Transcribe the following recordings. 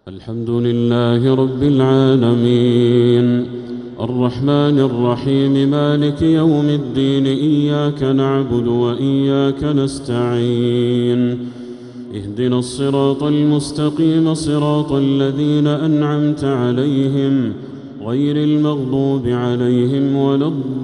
الحمد لله رب العالمين الرحمن الرحيم مالك يوم الدين إياك نعبد وإياك نستعين اهدنا الصراط المستقيم صراط الذين أنعمت عليهم غير المغضوب عليهم ولا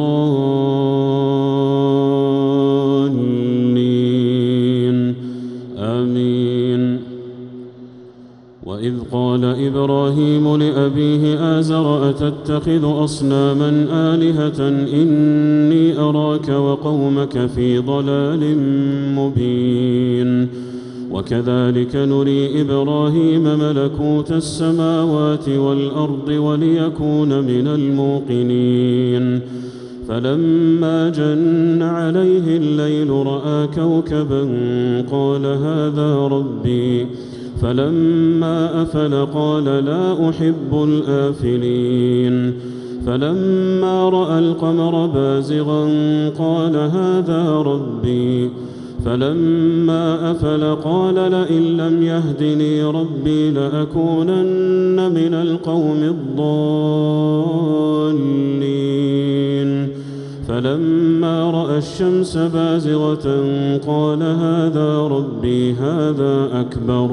الضالين آمين. وإذ قال إبراهيم لأبيه آزر أتتخذ أصناما آلهة إني أراك وقومك في ضلال مبين. وكذلك نري إبراهيم ملكوت السماوات والأرض وليكون من الموقنين. فلما جن عليه الليل رأى كوكبا قال هذا ربي فلما أفل قال لا أحب الآفلين. فلما رأى القمر بازغا قال هذا ربي فلما أفل قال لئن لم يهدني ربي لأكونن من القوم الضالين. فلما رأى الشمس بازغة قال هذا ربي هذا أكبر.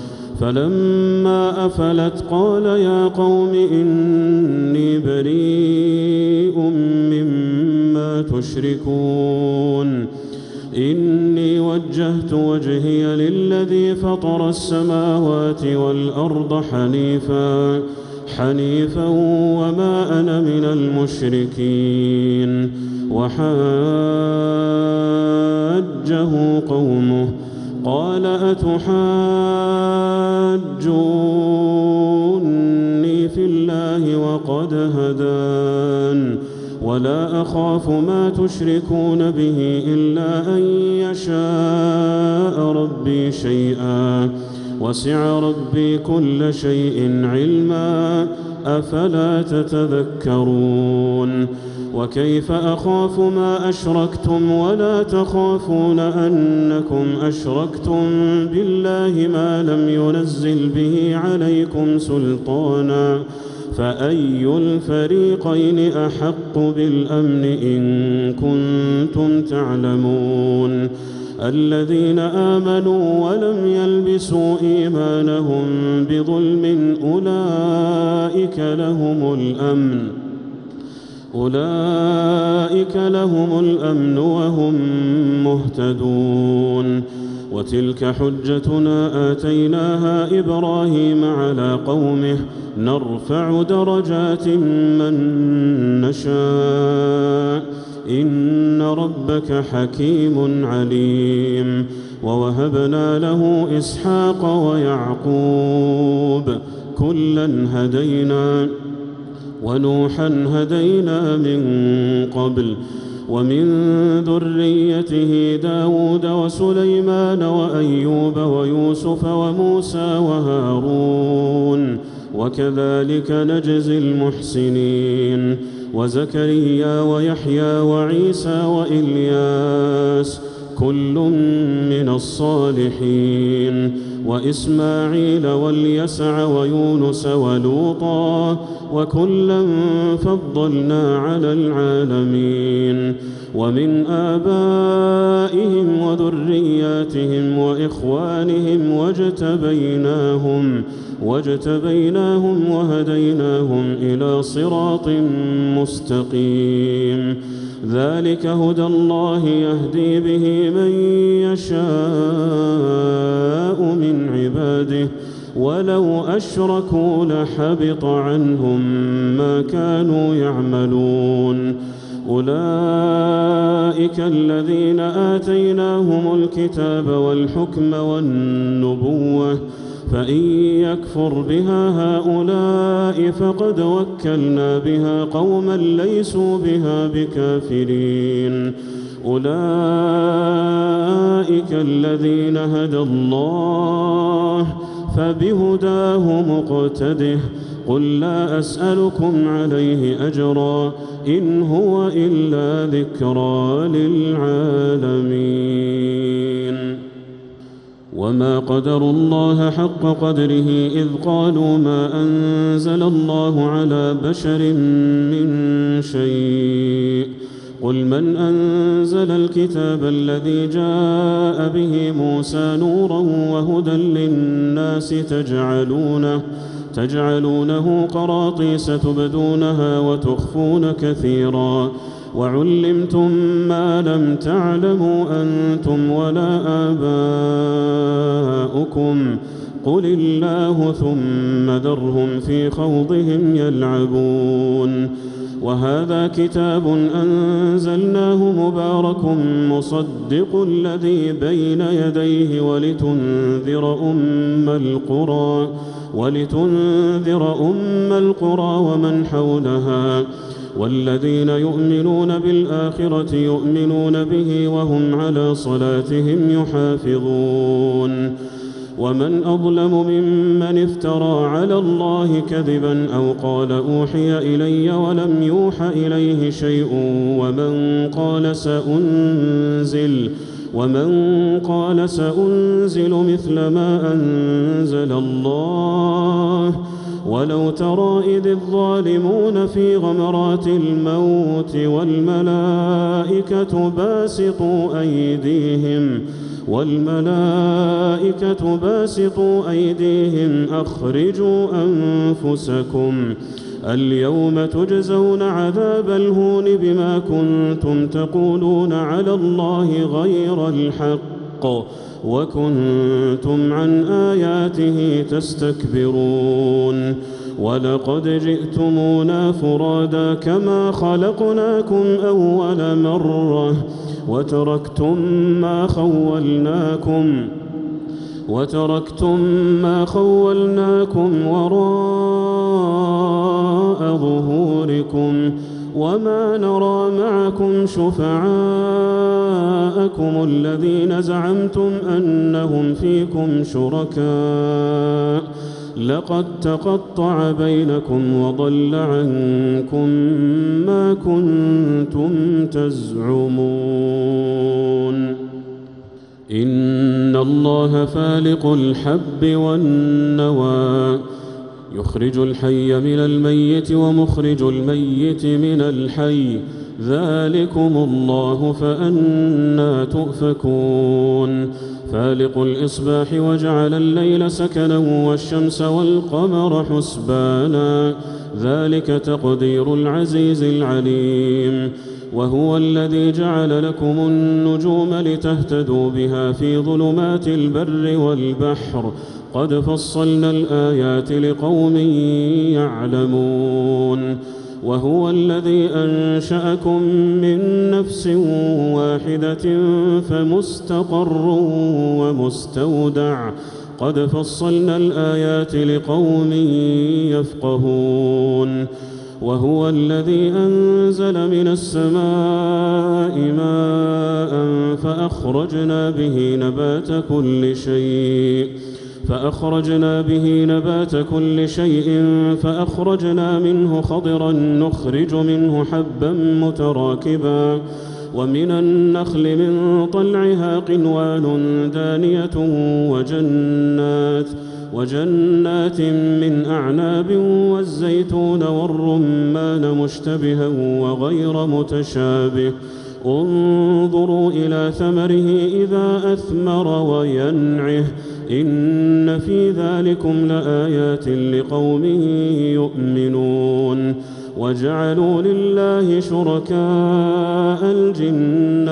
فلما أفلت قال يا قوم إني بريء مما تشركون إني وجهت وجهي للذي فطر السماوات والأرض حنيفا وما أنا من المشركين. وحاجه قومه قال أتحاجوني في الله وقد هدان ولا أخاف ما تشركون به إلا أن يشاء ربي شيئا وسع ربي كل شيء علما أفلا تتذكرون. وكيف أخاف ما أشركتم ولا تخافون أنكم أشركتم بالله ما لم ينزل به عليكم سلطانا فأي الفريقين أحق بالأمن إن كنتم تعلمون. الذين آمنوا ولم يلبسوا إيمانهم بظلم أولئك لهم الأمن وهم مهتدون. وتلك حجتنا آتيناها إبراهيم على قومه نرفع درجات من نشاء إن ربك حكيم عليم. ووهبنا له إسحاق ويعقوب كلا هدينا ونوحا هدينا من قبل ومن ذريته داود وسليمان وأيوب ويوسف وموسى وهارون وكذلك نجزي المحسنين. وزكريا ويحيى وعيسى وإلياس كل من الصالحين وإسماعيل واليسع ويونس ولوطا وكلا فضلنا على العالمين. ومن آبائهم وذرياتهم وإخوانهم واجتبيناهم وهديناهم إلى صراط مستقيم. ذلك هدى الله يهدي به من يشاء من عباده ولو أشركوا لحبط عنهم ما كانوا يعملون. أولئك الذين آتيناهم الكتاب والحكم والنبوة فإن يكفر بها هؤلاء فقد وكلنا بها قوما ليسوا بها بكافرين. أولئك الذين هدى الله فبهداه مقتده قل لا أسألكم عليه أجرا إن هو إلا ذكرى للعالمين. وما قدروا الله حق قدره إذ قالوا ما أنزل الله على بشر من شيء قل من أنزل الكتاب الذي جاء به موسى نورا وهدى للناس تجعلونه قراطيس تبدونها وتخفون كثيرا وعلمتم ما لم تعلموا أنتم ولا آباؤكم قل الله ثم ذرهم في خوضهم يلعبون وهذا كتاب أنزلناه مبارك مصدق الذي بين يديه ولتنذر أم القرى ومن حولها والذين يؤمنون بالآخرة يؤمنون به وهم على صلاتهم يحافظون ومن أظلم ممن افترى على الله كذبا أو قال أوحي إلي ولم يوح إليه شيء ومن قال سأنزل مثل ما أنزل الله ولو ترى إذ الظالمون في غمرات الموت والملائكة باسطوا أيديهم أخرجوا أنفسكم اليوم تجزون عذاب الهون بما كنتم تقولون على الله غير الحق وكنتم عن آياته تستكبرون ولقد جئتمونا فرادا كما خلقناكم أول مرة وتركتم ما خولناكم وراء ظهوركم وما نرى معكم شفعاءكم الذين زعمتم أنهم فيكم شركاء لقد تقطع بينكم وضل عنكم ما كنتم تزعمون إن الله فالق الحب والنوى يخرج الحي من الميت ومخرج الميت من الحي ذلكم الله فأنى تؤفكون فالق الإصباح وجعل الليل سكنا والشمس والقمر حسبانا ذلك تقدير العزيز العليم وهو الذي جعل لكم النجوم لتهتدوا بها في ظلمات البر والبحر قد فصلنا الآيات لقوم يعلمون وهو الذي أنشأكم من نفس واحدة فمستقر ومستودع قد فصلنا الآيات لقوم يفقهون وهو الذي أنزل من السماء ماء فأخرجنا به نبات كل شيء فأخرجنا منه خضرا نخرج منه حبا متراكبا ومن النخل من طلعها قنوان دانية وجنات من أعناب والزيتون والرمان مشتبها وغير متشابه انظروا إلى ثمره إذا أثمر وينعه إن في ذلكم لآيات لقوم يؤمنون وجعلوا لله شركاء الجن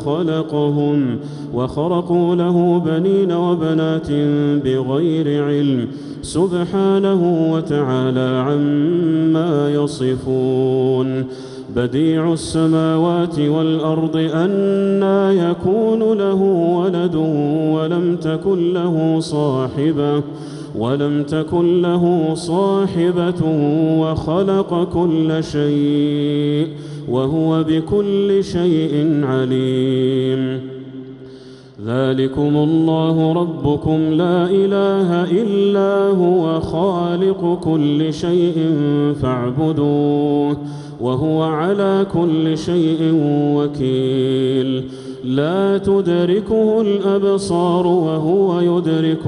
وخرقوا له بنين وبنات بغير علم سبحانه وتعالى عما يصفون بديع السماوات والأرض أنى يكون له ولد ولم تكن له صاحبة وخلق كل شيء وهو بكل شيء عليم ذلكم الله ربكم لا إله إلا هو خالق كل شيء فاعبدوه وهو على كل شيء وكيل لا تدركه الأبصار وهو يدرك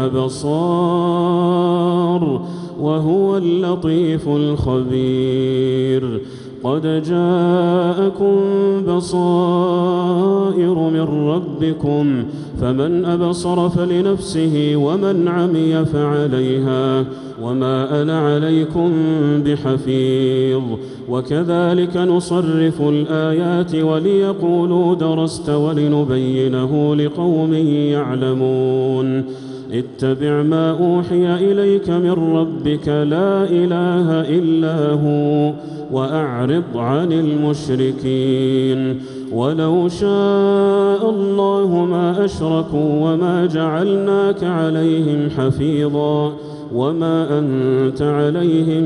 الأبصار وهو اللطيف الخبير قد جاءكم بصائر من ربكم فمن أبصر فلنفسه ومن عمي فعليها وما أنا عليكم بحفيظ وكذلك نصرف الآيات وليقولوا درست ولنبينه لقوم يعلمون اتبع ما أوحي إليك من ربك لا إله إلا هو وأعرض عن المشركين ولو شاء الله ما أشركوا وما جعلناك عليهم حفيظا وما أنت عليهم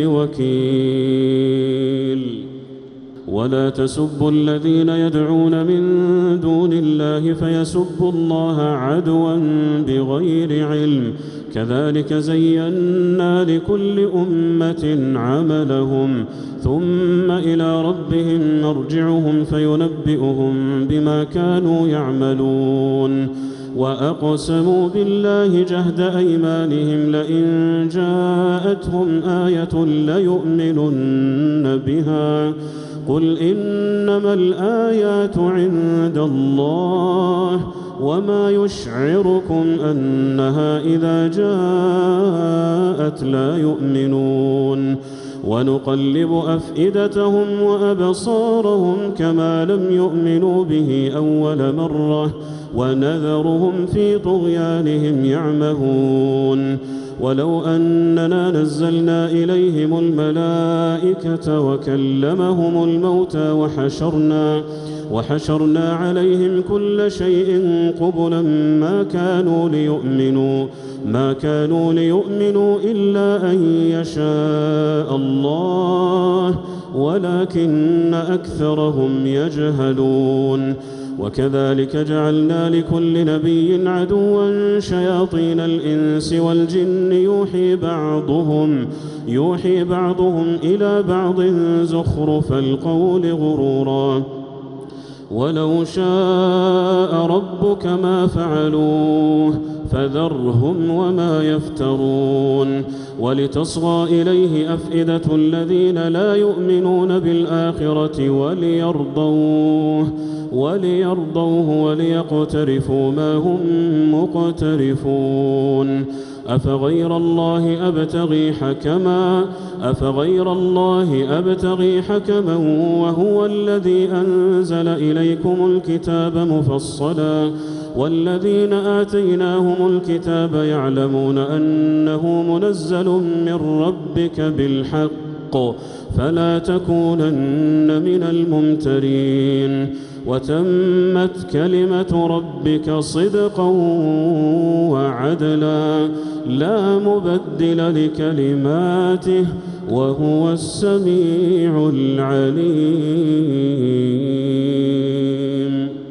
بوكيل ولا تسبوا الذين يدعون من دون الله فيسبوا الله عدوا بغير علم كذلك زينا لكل أمة عملهم ثم إلى ربهم مرجعهم فينبئهم بما كانوا يعملون وأقسموا بالله جهد أيمانهم لئن جاءتهم آية ليؤمنن بها قل إنما الآيات عند الله وما يشعركم أنها إذا جاءت لا يؤمنون ونقلب أفئدتهم وأبصارهم كما لم يؤمنوا به أول مرة ونذرهم في طغيانهم يعمهون ولو أننا نزلنا إليهم الملائكة وكلمهم الموتى وحشرنا عليهم كل شيء قبلا ما كانوا ليؤمنوا إلا أن يشاء الله ولكن أكثرهم يجهلون وكذلك جعلنا لكل نبي عدوا شياطين الإنس والجن يوحي بعضهم إلى بعض زخرف القول غرورا ولو شاء ربك ما فعلوه فذرهم وما يفترون ولتصغى إليه أفئدة الذين لا يؤمنون بالآخرة وليرضوه وليقترفوا ما هم مقترفون أفغير الله أبتغي حكما وهو الذي أنزل إليكم الكتاب مفصلا والذين آتيناهم الكتاب يعلمون أنه منزل من ربك بالحق فلا تكونن من الممترين وتمت كلمة ربك صدقا وعدلا لا مبدل لكلماته وهو السميع العليم